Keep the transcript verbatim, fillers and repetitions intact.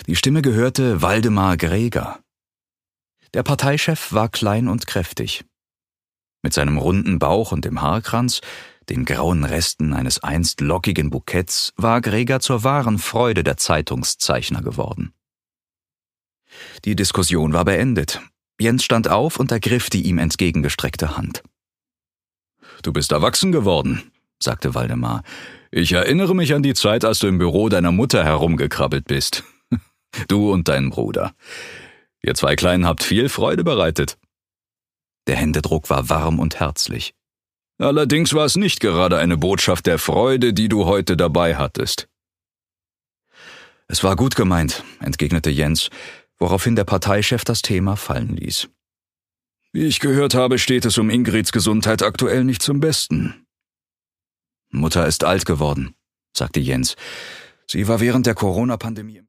Die Stimme gehörte Waldemar Greger. Der Parteichef war klein und kräftig. Mit seinem runden Bauch und dem Haarkranz, den grauen Resten eines einst lockigen Buketts, war Greger zur wahren Freude der Zeitungszeichner geworden. Die Diskussion war beendet. Jens stand auf und ergriff die ihm entgegengestreckte Hand. »Du bist erwachsen geworden«, sagte Waldemar. »Ich erinnere mich an die Zeit, als du im Büro deiner Mutter herumgekrabbelt bist. Du und dein Bruder. Ihr zwei Kleinen habt viel Freude bereitet.« Der Händedruck war warm und herzlich. »Allerdings war es nicht gerade eine Botschaft der Freude, die du heute dabei hattest.« »Es war gut gemeint«, entgegnete Jens, woraufhin der Parteichef das Thema fallen ließ. »Wie ich gehört habe, steht es um Ingrids Gesundheit aktuell nicht zum Besten.« »Mutter ist alt geworden«, sagte Jens. »Sie war während der Corona-Pandemie...«